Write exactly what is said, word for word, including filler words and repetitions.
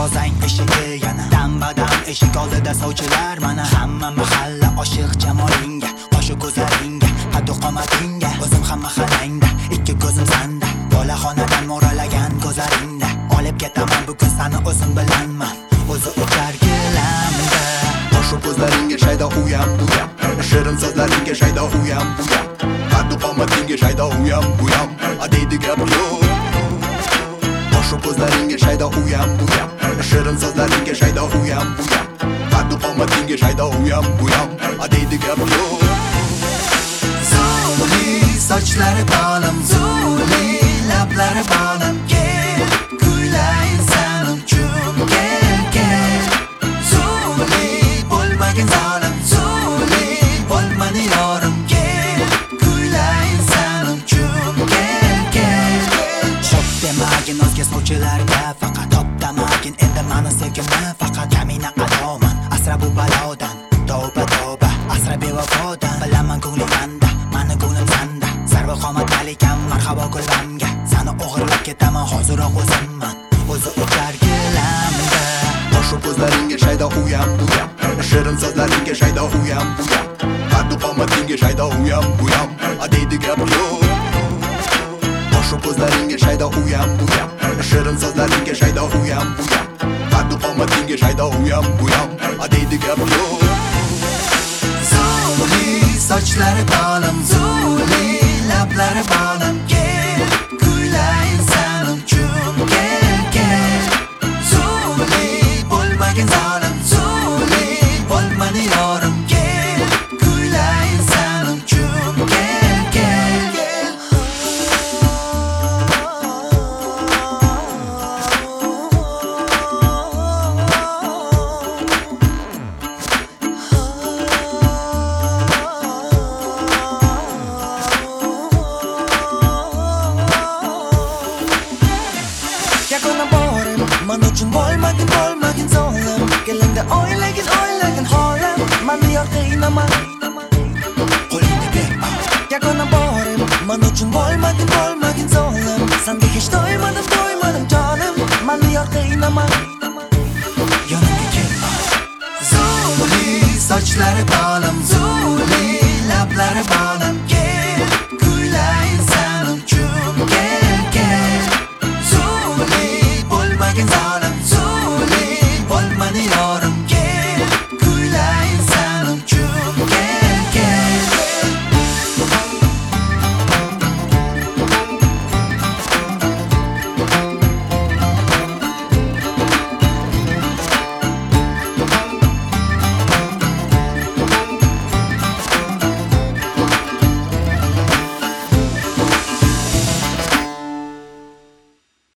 bosang eshigi yana dam-badam eshik oldida sovchilar mana hamma mahalla oshiq jamolinga qo'shu ko'zlaringga qaddu qomatingga o'zim ham mahallangda ikki ko'zim sanda bolaxonadan mo'ralagan ko'zlaringda olib ketaman bugun seni o'zim bilanman o'zi o'tar gilamda qo'shu ko'zlaringga shaydo uyam buyam shirin so'zlaringga shaydo uyam buyam qaddu qomatingga shaydo uyam buyam deydi gap yo'q qo'shu ko'zlaringga shaydo uyam buyam shirin so'zlaringga shaydo uyam buyam qaddu qomatingga shaydo uyam buyam deydi gap yo'q Zuli sochlari balam zuli lablari balam kel kuylayin sen uchun kel kel Zuli bo'lmagin zalim zuli bo'lmani yorim kel kuylayin sen uchun kel kel Shop demagin o'zga sovchilarga faqat top demagin endi mani sevgimni faqat kamina adoman asra bu balodan tavba tavba asra bevafodan bilaman ko'nglim manda mani ko'nglim sanda sarva qomat alikam marhabo kulbamga seni o'g'irlab ketaman hoziroq o'zimman o'zi o'tar gilamda qo'shu ko'zlaringga shaydo uyam buyam shirin so'zlaringga shaydo uyam buyam qaddu qomatingga shaydo uyam buyam deydi gap yo'q qo'shu ko'zlaringga shaydo uyam buyam shirin so'zlaringga shaydo uyam buyam qaddu qomatingga shaydo uyam buyam deydi gap yo'q Zuli sochlari balam zuli lablari balam kel kuylayin sen uchun kel kel Zuli bo'lmagin zalim zuli bo'lmani yorim kel kuylayin sen uchun kel kel Yakuna borim man uchun bo'lmagin bo'lmagin zolim kelingda o'ylagin o'ylagin holim mani yor qiynaman qo'lingni ber Yakuna borim man uchun bo'lmagin bo'lmagin zolim senga hech to'ymadim to'ymadim jonim mani yor qiynaman yonimga kel Zuli sochlari balam zuli lablari balam